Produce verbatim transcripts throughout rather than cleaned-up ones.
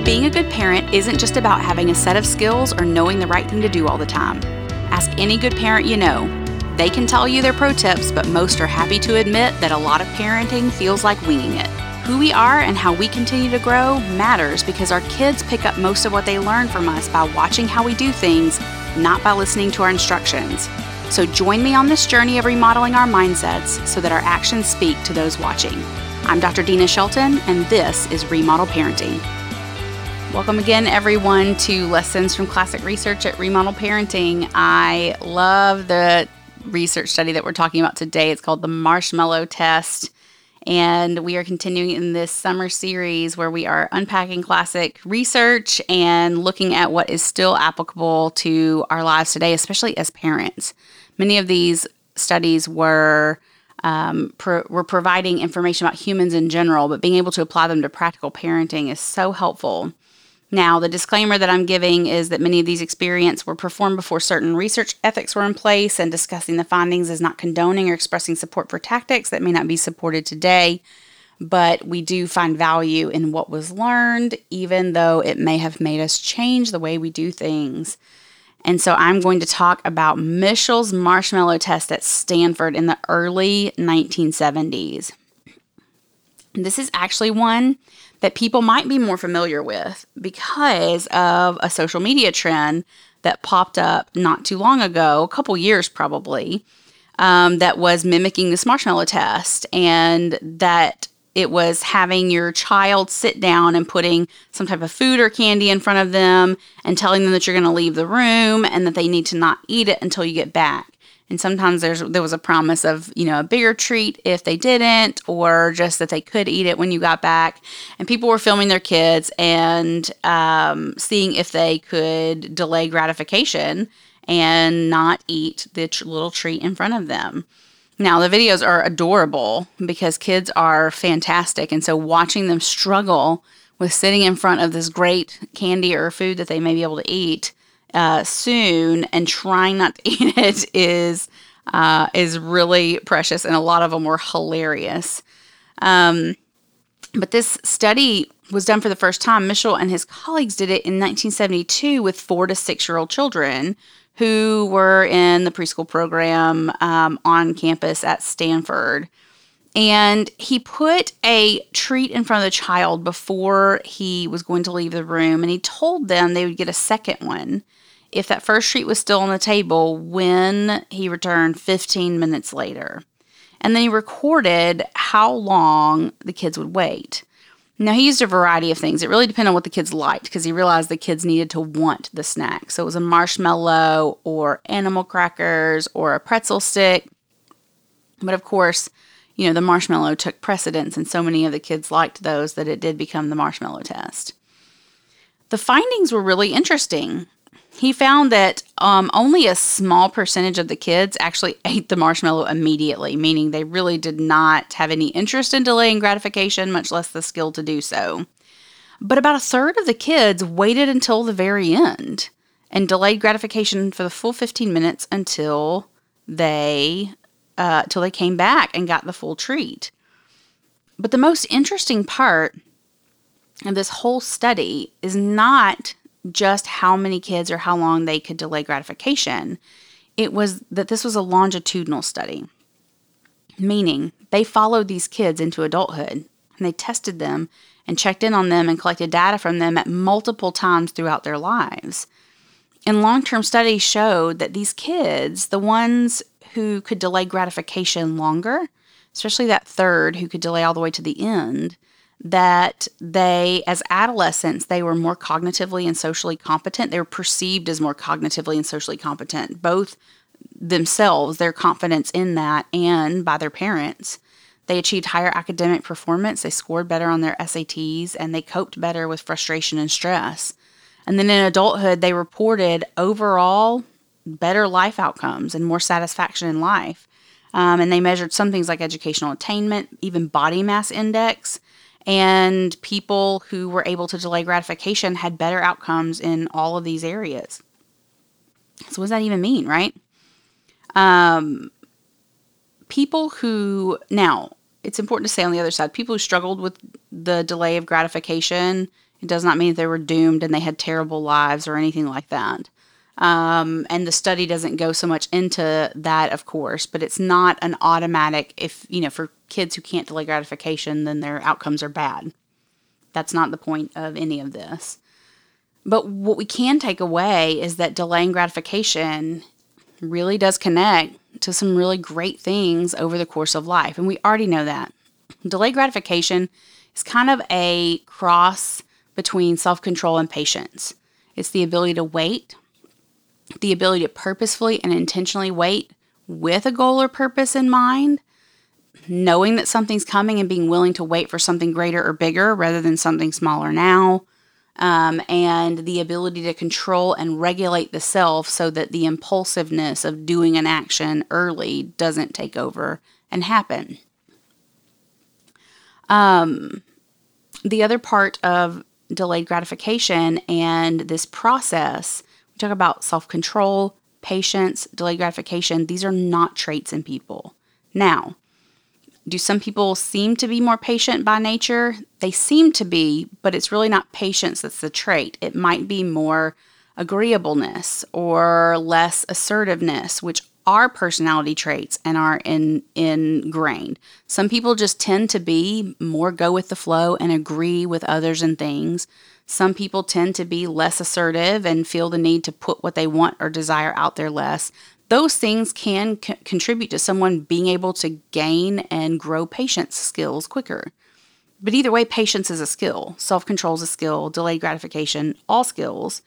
Being a good parent isn't just about having a set of skills or knowing the right thing to do all the time. Ask any good parent you know. They can tell you their pro tips, but most are happy to admit that a lot of parenting feels like winging it. Who we are and how we continue to grow matters because our kids pick up most of what they learn from us by watching how we do things, not by listening to our instructions. So join me on this journey of remodeling our mindsets so that our actions speak to those watching. I'm Doctor Dina Shelton, and this is Remodel Parenting. Welcome again, everyone, to Lessons from Classic Research at Remodel Parenting. I love the research study that we're talking about today. It's called the Marshmallow Test, and we are continuing in this summer series where we are unpacking classic research and looking at what is still applicable to our lives today, especially as parents. Many of these studies were um, pro- were providing information about humans in general, but being able to apply them to practical parenting is so helpful. Now, the disclaimer that I'm giving is that many of these experiments were performed before certain research ethics were in place, and discussing the findings is not condoning or expressing support for tactics that may not be supported today, but we do find value in what was learned, even though it may have made us change the way we do things. And so I'm going to talk about Mischel's marshmallow test at Stanford in the early nineteen seventies. This is actually one that people might be more familiar with because of a social media trend that popped up not too long ago, a couple years probably, um, that was mimicking this marshmallow test, and that it was having your child sit down and putting some type of food or candy in front of them and telling them that you're going to leave the room and that they need to not eat it until you get back. And sometimes there's there was a promise of, you know, a bigger treat if they didn't, or just that they could eat it when you got back. And people were filming their kids and um, seeing if they could delay gratification and not eat the tr- little treat in front of them. Now, the videos are adorable because kids are fantastic. And so watching them struggle with sitting in front of this great candy or food that they may be able to eat Uh, soon and trying not to eat it is uh, is really precious, and a lot of them were hilarious. Um, but this study was done for the first time. Mischel and his colleagues did it in nineteen seventy-two with four to six-year-old children who were in the preschool program um, on campus at Stanford. And he put a treat in front of the child before he was going to leave the room, and he told them they would get a second one if that first treat was still on the table when he returned fifteen minutes later. And then he recorded how long the kids would wait. Now, he used a variety of things. It really depended on what the kids liked, because he realized the kids needed to want the snack. So it was a marshmallow or animal crackers or a pretzel stick. But of course, you know, the marshmallow took precedence, and so many of the kids liked those that it did become the marshmallow test. The findings were really interesting. He found that um, only a small percentage of the kids actually ate the marshmallow immediately, meaning they really did not have any interest in delaying gratification, much less the skill to do so. But about a third of the kids waited until the very end and delayed gratification for the full fifteen minutes until they uh, till they came back and got the full treat. But the most interesting part of this whole study is not just how many kids or how long they could delay gratification. It was that this was a longitudinal study, meaning they followed these kids into adulthood, and they tested them and checked in on them and collected data from them at multiple times throughout their lives. And long-term studies showed that these kids, the ones who could delay gratification longer, especially that third who could delay all the way to the end, that they, as adolescents, they were more cognitively and socially competent. They were perceived as more cognitively and socially competent, both themselves, their confidence in that, and by their parents. They achieved higher academic performance, they scored better on their S A Ts, and they coped better with frustration and stress. And then in adulthood, they reported overall better life outcomes and more satisfaction in life. Um, and they measured some things like educational attainment, even body mass index. And people who were able to delay gratification had better outcomes in all of these areas. So what does that even mean, right? Um, people who, now, it's important to say on the other side, people who struggled with the delay of gratification, It does not mean they were doomed and they had terrible lives or anything like that. Um, and the study doesn't go so much into that, of course, but it's not an automatic, if, you know, for kids who can't delay gratification, then their outcomes are bad. That's not the point of any of this. But what we can take away is that delaying gratification really does connect to some really great things over the course of life. And we already know that. Delayed gratification is kind of a cross between self-control and patience. It's the ability to wait, the ability to purposefully and intentionally wait with a goal or purpose in mind, knowing that something's coming and being willing to wait for something greater or bigger rather than something smaller now, um, and the ability to control and regulate the self so that the impulsiveness of doing an action early doesn't take over and happen. Um, the other part of delayed gratification and this process, we talk about self-control, patience, delayed gratification. These are not traits in people. Now, do some people seem to be more patient by nature? They seem to be, but it's really not patience that's the trait. It might be more agreeableness or less assertiveness, which are personality traits and are in, ingrained. Some people just tend to be more go with the flow and agree with others and things. Some people tend to be less assertive and feel the need to put what they want or desire out there less. Those things can c- contribute to someone being able to gain and grow patience skills quicker. But either way, patience is a skill. Self-control is a skill. Delayed gratification, all skills.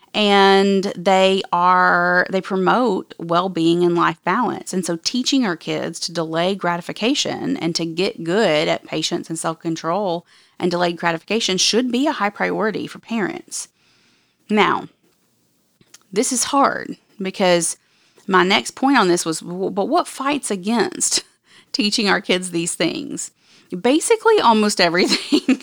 And they are, they promote well-being and life balance. And so teaching our kids to delay gratification and to get good at patience and self-control and delayed gratification should be a high priority for parents. Now, this is hard because my next point on this was, but what fights against teaching our kids these things? Basically, almost everything.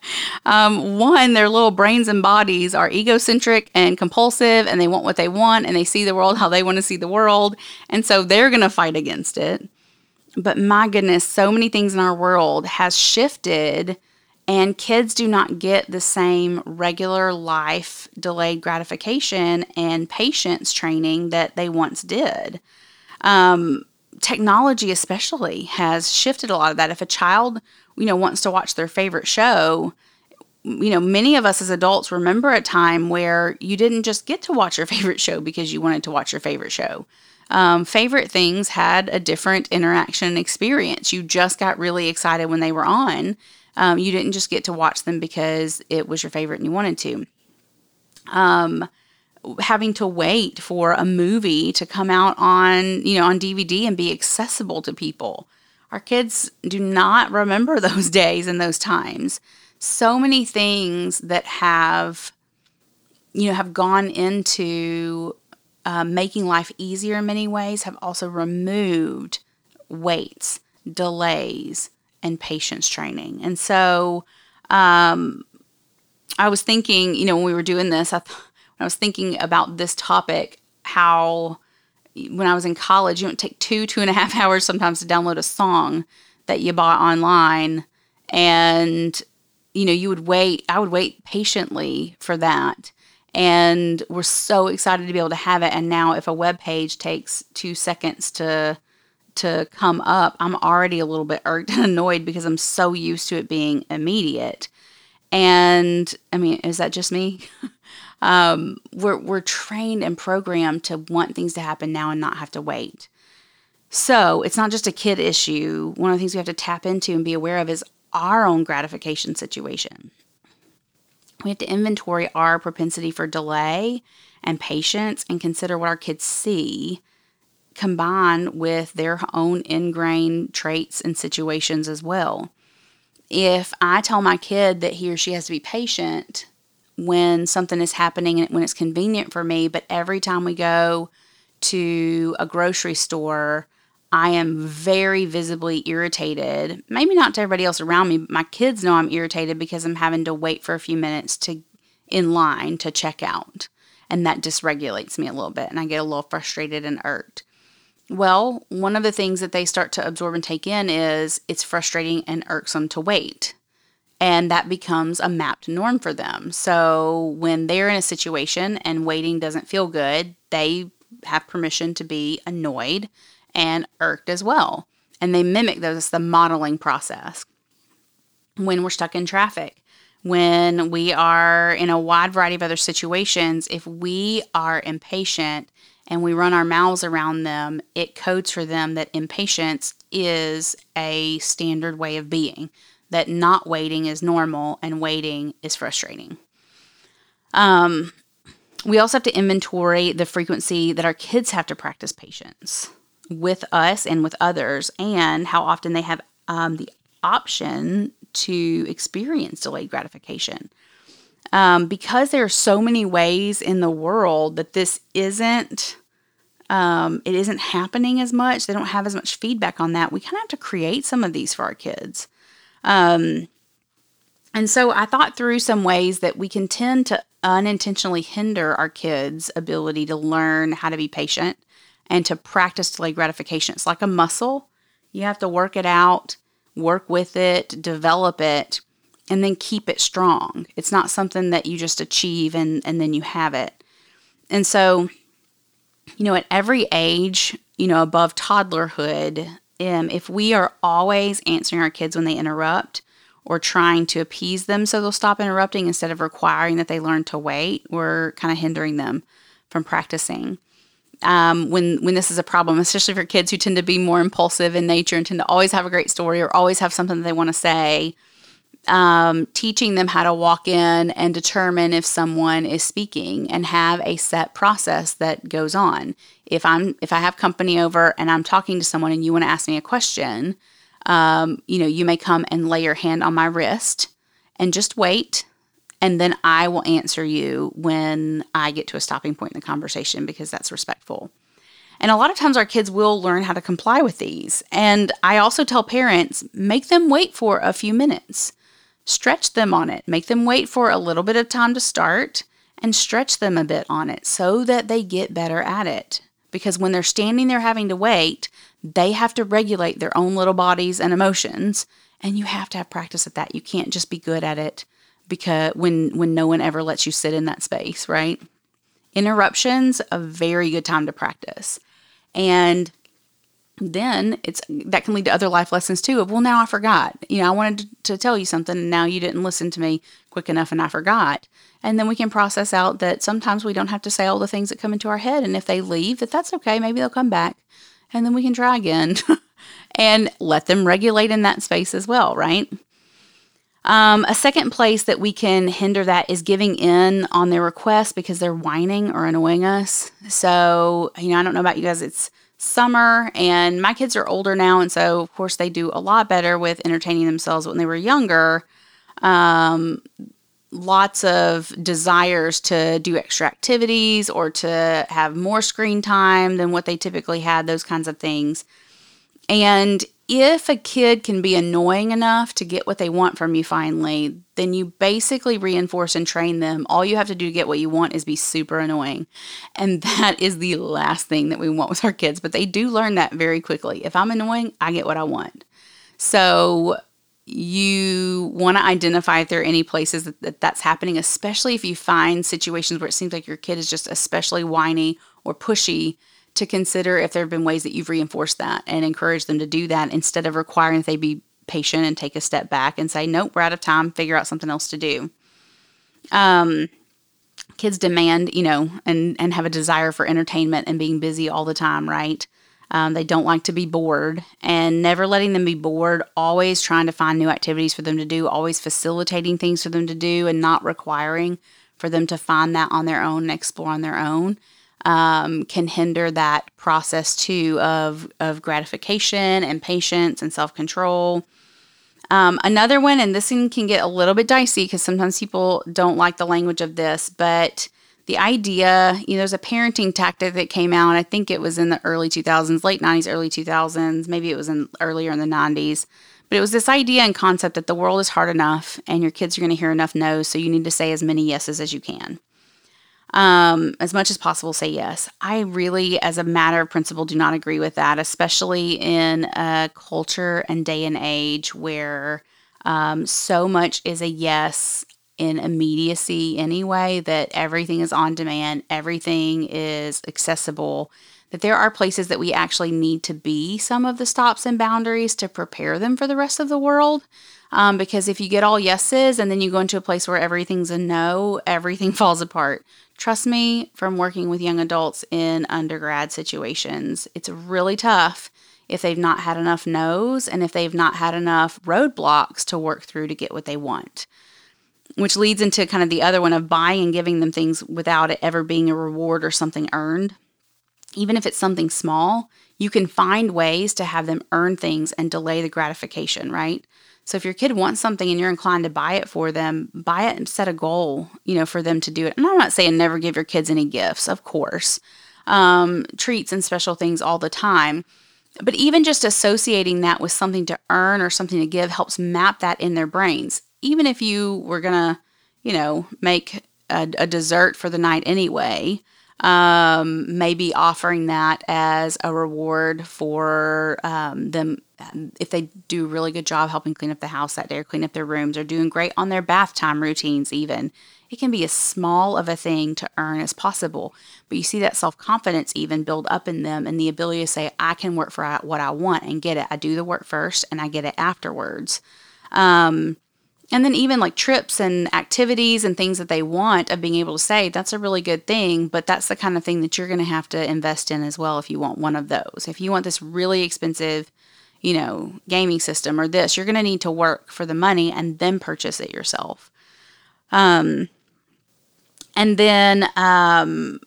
um, one, their little brains and bodies are egocentric and compulsive, and they want what they want, and they see the world how they want to see the world, and so they're going to fight against it. But my goodness, so many things in our world has shifted, and kids do not get the same regular life delayed gratification and patience training that they once did. Um, technology especially has shifted a lot of that. If a child, you know, wants to watch their favorite show, you know, many of us as adults remember a time where you didn't just get to watch your favorite show because you wanted to watch your favorite show. Um, favorite things had a different interaction experience. You just got really excited when they were on. Um, you didn't just get to watch them because it was your favorite and you wanted to. Um, having to wait for a movie to come out on, you know, on D V D and be accessible to people. Our kids do not remember those days and those times. So many things that have, you know, have gone into uh, making life easier in many ways have also removed waits, delays, and patience training. And so um, I was thinking, you know, when we were doing this, I, th- when I was thinking about this topic, how when I was in college, you would take two, two and a half hours sometimes to download a song that you bought online. And, you know, you would wait, I would wait patiently for that. And we're so excited to be able to have it. And now if a web page takes two seconds to to come up, I'm already a little bit irked and annoyed because I'm so used to it being immediate. And I mean, is that just me? um, we're, we're trained and programmed to want things to happen now and not have to wait. So it's not just a kid issue. One of the things we have to tap into and be aware of is our own gratification situation. We have to inventory our propensity for delay and patience and consider what our kids see, combined with their own ingrained traits and situations as well. If I tell my kid that he or she has to be patient when something is happening and when it's convenient for me, but every time we go to a grocery store, I am very visibly irritated. Maybe not to everybody else around me, but my kids know I'm irritated because I'm having to wait for a few minutes to in line to check out. And that dysregulates me a little bit, and I get a little frustrated and irked. Well, one of the things that they start to absorb and take in is it's frustrating and irksome to wait. And that becomes a mapped norm for them. So when they're in a situation and waiting doesn't feel good, they have permission to be annoyed and irked as well. And they mimic those. It's the modeling process. When we're stuck in traffic, when we are in a wide variety of other situations, if we are impatient and we run our mouths around them, it codes for them that impatience is a standard way of being, that not waiting is normal and waiting is frustrating. Um, we also have to inventory the frequency that our kids have to practice patience with us and with others, and how often they have um, the option to experience delayed gratification. Um, because there are so many ways in the world that this isn't, um, it isn't happening as much, they don't have as much feedback on that, we kind of have to create some of these for our kids. Um, and so I thought through some ways that we can tend to unintentionally hinder our kids' ability to learn how to be patient and to practice delayed gratification. It's like a muscle. You have to work it out, work with it, develop it, and then keep it strong. It's not something that you just achieve and, and then you have it. And so, you know, at every age, you know, above toddlerhood, Um, if we are always answering our kids when they interrupt or trying to appease them so they'll stop interrupting instead of requiring that they learn to wait, we're kind of hindering them from practicing. Um, when when this is a problem, especially for kids who tend to be more impulsive in nature and tend to always have a great story or always have something that they want to say, um, teaching them how to walk in and determine if someone is speaking and have a set process that goes on. If I'm if I have company over and I'm talking to someone and you want to ask me a question, um, you know, you may come and lay your hand on my wrist and just wait, and then I will answer you when I get to a stopping point in the conversation, because that's respectful. And a lot of times our kids will learn how to comply with these. And I also tell parents, make them wait for a few minutes. Stretch them on it. Make them wait for a little bit of time to start and stretch them a bit on it so that they get better at it. Because when they're standing there having to wait, they have to regulate their own little bodies and emotions, and you have to have practice at that. You can't just be good at it because when when no one ever lets you sit in that space, right? Interruptions, a very good time to practice. And then it's that can lead to other life lessons too of, well, now I forgot. You know, I wanted to, to tell you something and now you didn't listen to me quick enough and I forgot. And then we can process out that sometimes we don't have to say all the things that come into our head. And if they leave, that that's okay. Maybe they'll come back and then we can try again and let them regulate in that space as well, right? Um, a second place that we can hinder that is giving in on their requests because they're whining or annoying us. So, you know, I don't know about you guys, it's summer and my kids are older now. And so, of course, they do a lot better with entertaining themselves. When they were younger, um, lots of desires to do extra activities or to have more screen time than what they typically had, those kinds of things. And if a kid can be annoying enough to get what they want from you finally, then you basically reinforce and train them. All you have to do to get what you want is be super annoying. And that is the last thing that we want with our kids. But they do learn that very quickly. If I'm annoying, I get what I want. So you want to identify if there are any places that, that that's happening, especially if you find situations where it seems like your kid is just especially whiny or pushy, to consider if there have been ways that you've reinforced that and encourage them to do that instead of requiring that they be patient and take a step back and say, nope, we're out of time, figure out something else to do. Um, kids demand, you know, and, and have a desire for entertainment and being busy all the time, right? Um, they don't like to be bored, and never letting them be bored, always trying to find new activities for them to do, always facilitating things for them to do and not requiring for them to find that on their own and explore on their own. Um, can hinder that process too of, of gratification and patience and self-control. Um, another one, and this one can get a little bit dicey because sometimes people don't like the language of this, but the idea, you know, there's a parenting tactic that came out, I think it was in the early two thousands, late nineties, early two thousands, maybe it was in earlier in the nineties, but it was this idea and concept that the world is hard enough and your kids are going to hear enough no's, so you need to say as many yeses as you can. Um, as much as possible, say yes. I really, as a matter of principle, do not agree with that, especially in a culture and day and age where Um, so much is a yes in immediacy anyway, that everything is on demand, everything is accessible, that there are places that we actually need to be some of the stops and boundaries to prepare them for the rest of the world. Um, because if you get all yeses and then you go into a place where everything's a no, everything falls apart. Trust me, from working with young adults in undergrad situations, it's really tough if they've not had enough no's and if they've not had enough roadblocks to work through to get what they want. Which leads into kind of the other one of buying and giving them things without it ever being a reward or something earned. Even if it's something small, you can find ways to have them earn things and delay the gratification, right? So if your kid wants something and you're inclined to buy it for them, buy it and set a goal, you know, for them to do it. And I'm not saying never give your kids any gifts, of course, um, treats and special things all the time. But even just associating that with something to earn or something to give helps map that in their brains. Even if you were going to, you know, make a, a dessert for the night anyway, um, maybe offering that as a reward for um, them if they do a really good job helping clean up the house that day or clean up their rooms or doing great on their bath time routines even. It can be as small of a thing to earn as possible. But you see that self-confidence even build up in them and the ability to say, I can work for what I want and get it. I do the work first and I get it afterwards. Um, And then even like trips and activities and things that they want of being able to say, that's a really good thing, but that's the kind of thing that you're going to have to invest in as well if you want one of those. If you want this really expensive, you know, gaming system or this, you're going to need to work for the money and then purchase it yourself. Um, and then, um,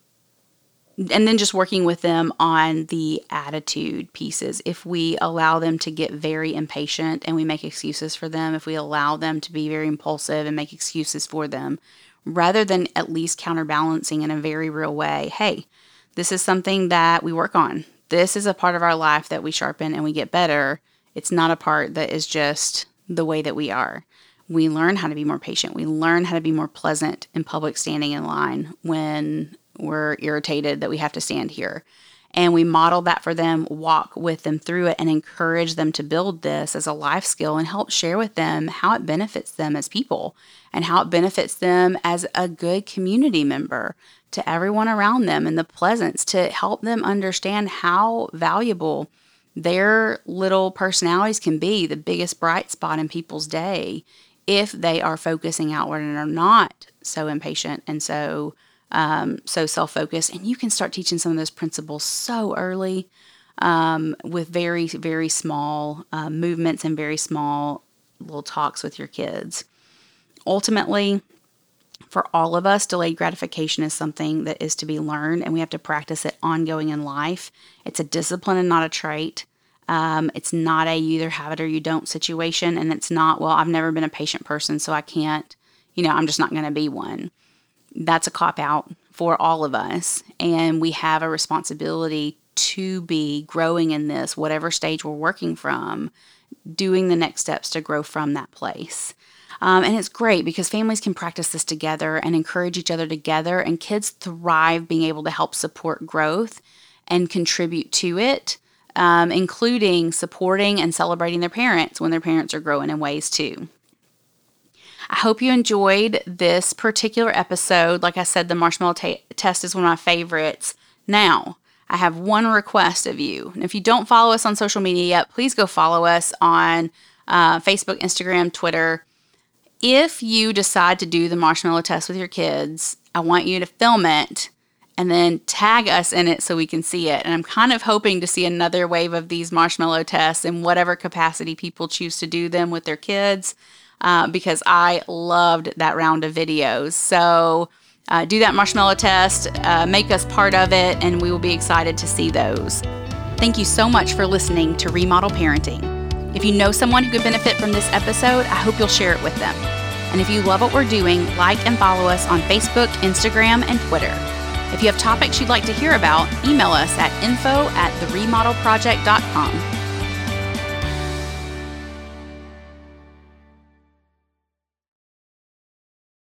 and then just working with them on the attitude pieces. If we allow them to get very impatient and we make excuses for them, if we allow them to be very impulsive and make excuses for them, rather than at least counterbalancing in a very real way, hey, this is something that we work on. This is a part of our life that we sharpen and we get better. It's not a part that is just the way that we are. We learn how to be more patient. We learn how to be more pleasant in public standing in line when we're irritated that we have to stand here. And we model that for them, walk with them through it, and encourage them to build this as a life skill and help share with them how it benefits them as people and how it benefits them as a good community member to everyone around them and the pleasance to help them understand how valuable their little personalities can be, the biggest bright spot in people's day, if they are focusing outward and are not so impatient and so Um, so self-focused. And you can start teaching some of those principles so early um, with very, very small uh, movements and very small little talks with your kids. Ultimately, for all of us, delayed gratification is something that is to be learned, and we have to practice it ongoing in life. It's a discipline and not a trait. Um, it's not a you either have it or you don't situation, and it's not, well, I've never been a patient person, so I can't, you know, I'm just not going to be one. That's a cop-out for all of us, and we have a responsibility to be growing in this, whatever stage we're working from, doing the next steps to grow from that place. Um, and it's great because families can practice this together and encourage each other together, and kids thrive being able to help support growth and contribute to it, um, including supporting and celebrating their parents when their parents are growing in ways too. I hope you enjoyed this particular episode. Like I said, the marshmallow t- test is one of my favorites. Now, I have one request of you. And if you don't follow us on social media yet, please go follow us on uh, Facebook, Instagram, Twitter. If you decide to do the marshmallow test with your kids, I want you to film it and then tag us in it so we can see it. And I'm kind of hoping to see another wave of these marshmallow tests in whatever capacity people choose to do them with their kids. Uh, because I loved that round of videos. So uh, do that marshmallow test, uh, make us part of it, and we will be excited to see those. Thank you so much for listening to Remodel Parenting. If you know someone who could benefit from this episode, I hope you'll share it with them. And if you love what we're doing, like and follow us on Facebook, Instagram, and Twitter. If you have topics you'd like to hear about, email us at info at the remodel project dot com.